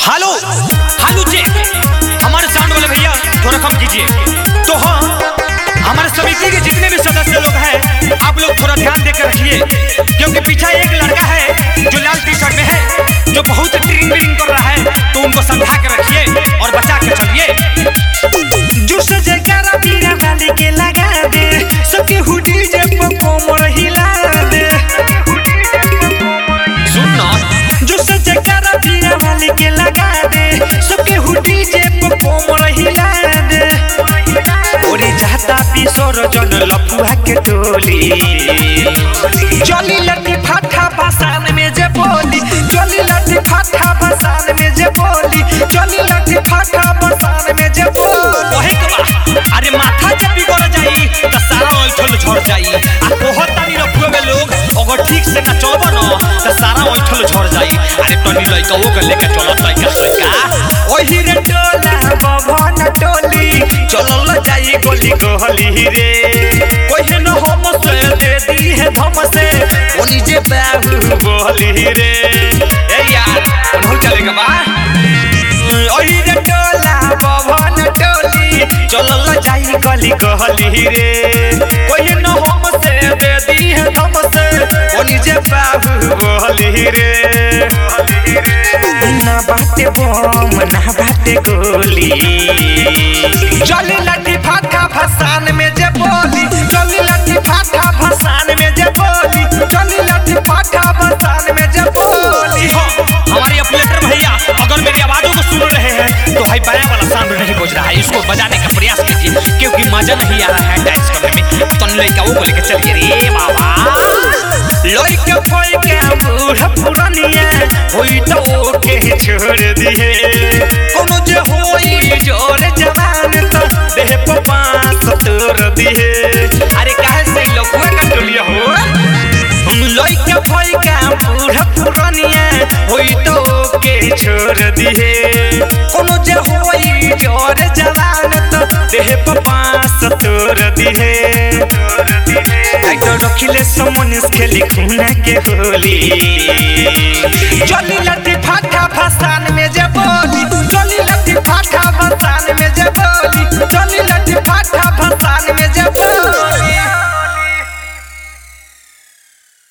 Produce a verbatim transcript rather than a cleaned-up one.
हालो हालू चेक हमारे साउंड वाले भैया थोड़ा कम कीजिए। तो हाँ, हमारे समिति के जितने भी सदस्य लोग हैं आप लोग थोड़ा ध्यान देकर रखिए, क्योंकि पीछे एक लड़का है जो लाल टी शर्ट में है जो बहुत ड्रिंक व्रिंक कर रहा है, तो उनको समझा के रखिए और बचा के चलिए। जो सजगारा बीरा वाली के लगा दे, सबके हुडी जे कोमर हिला दे। सुनना, जो सजगारा बीरा वाली के लगा दे, सबके हुडी जे कोमर हिला दे। ओरे जाता पिसोर जन लपुआ के टोली, चली लटी फाटा बसान में जे बोली, चली लटी फाटा बसान में जे बोली, चली लटी फाटा बसान में जे बोली। ओहे कबा, अरे माथा जब बिगड़ जाई त सारा ओइठल झड़ जाई। आ बहुत तानी रखुए में लोग अगर ठीक से ना चलबो न त सारा ओइठल झड़ जाई। अरे तनी लइका वो के लेके चलत लइका लइका ओही रे टोला बभन टोली, चलल जाई गोली गोहली रे। ओहे न हम से दे दी है धम से, ओनी जे बाबू बोली रे। ए यार बहुत चलेगा बा। ओही रे टोला बभन टोली, चलल जाई गोली गोहली रे। ओहे न हम से दे दी है धम से, ओनी जे बाबू बोली रे। ना बाटे बम ना बाटे गोली, चली लठी फाटा भसान में जे बोली, चली लठी फाटा भसान में जे बोली, चली लठी फाटा भसान में जे बोली। हमारे ऑपरेटर भैया अगर मेरी आवाजों को सुन रहे हैं तो भाई बाया वाला साउंड नहीं पहुंच रहा है, इसको बजाने का प्रयास कीजिए, क्योंकि मजा नहीं आ रहा है डांस करने में। तो लइका वो को लेके चलिए रे बाबा। लइका फइका बूढ़ा पुरानिया होई तो के छोड़ दिए, कोनो जे होई जोर जवान तो देह पर पांच तोड़ दिए। अरे काहे से लोगवा का टोलिया हो, लइका फइका बूढ़ा पुरानिया होई तो के छोड़ दिए, कोनो जे होई जोर जवान तो देह पर पांच तोड़ दिए। तो रखिले समनिस खेली खूना के होली, चली लटी फाटा फसान